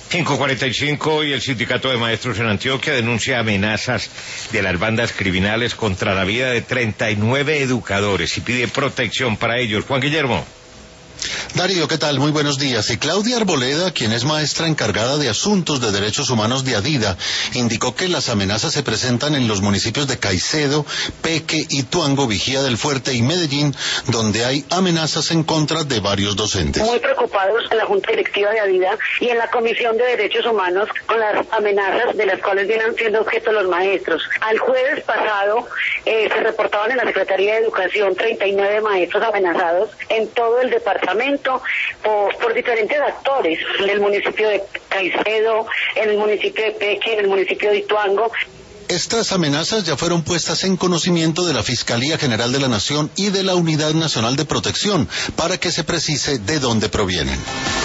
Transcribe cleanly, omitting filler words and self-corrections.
5:45 y el Sindicato de Maestros en Antioquia denuncia amenazas de las bandas criminales contra la vida de 39 educadores y pide protección para ellos. Juan Guillermo. Darío, ¿qué tal? Muy buenos días. Y Claudia Arboleda, quien es maestra encargada de asuntos de derechos humanos de Adida, indicó que las amenazas se presentan en los municipios de Caicedo, Peque, Ituango, Vigía del Fuerte y Medellín, donde hay amenazas en contra de varios docentes. Muy preocupados en la Junta Directiva de Adida y en la Comisión de Derechos Humanos con las amenazas de las cuales vienen siendo objeto los maestros. Al jueves pasado se reportaban en la Secretaría de Educación 39 maestros amenazados en todo el departamento por diferentes actores, en el municipio de Caicedo, en el municipio de Peque, en el municipio de Ituango. Estas amenazas ya fueron puestas en conocimiento de la Fiscalía General de la Nación y de la Unidad Nacional de Protección para que se precise de dónde provienen.